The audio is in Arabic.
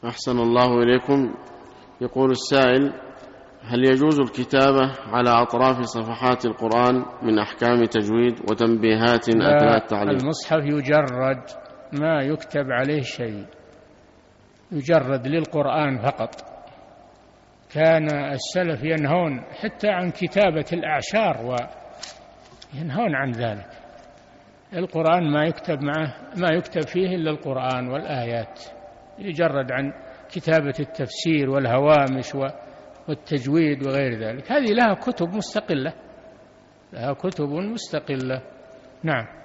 أحسن الله إليكم. يقول السائل: هل يجوز الكتابة على أطراف صفحات القرآن من أحكام تجويد وتنبيهات أثناء التعليم؟ المصحف يجرد، ما يكتب عليه شيء، يجرد للقرآن فقط. كان السلف ينهون حتى عن كتابة الأعشار وينهون عن ذلك. القرآن ما يكتب فيه إلا القرآن والآيات، يجرد عن كتابة التفسير والهوامش والتجويد وغير ذلك. هذه لها كتب مستقلة، نعم.